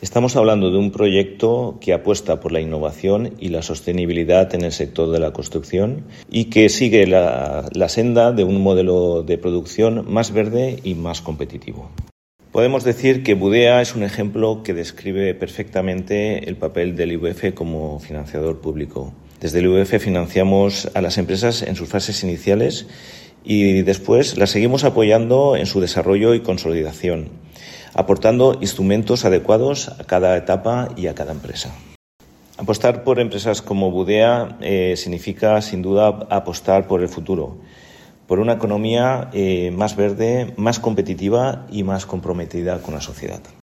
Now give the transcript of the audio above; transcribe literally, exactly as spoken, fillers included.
Estamos hablando de un proyecto que apuesta por la innovación y la sostenibilidad en el sector de la construcción y que sigue la, la senda de un modelo de producción más verde y más competitivo. Podemos decir que Budea es un ejemplo que describe perfectamente el papel del I V F como financiador público. Desde el I V F financiamos a las empresas en sus fases iniciales y después las seguimos apoyando en su desarrollo y consolidación, aportando instrumentos adecuados a cada etapa y a cada empresa. Apostar por empresas como Budea eh, significa, sin duda, apostar por el futuro, por una economía eh, más verde, más competitiva y más comprometida con la sociedad.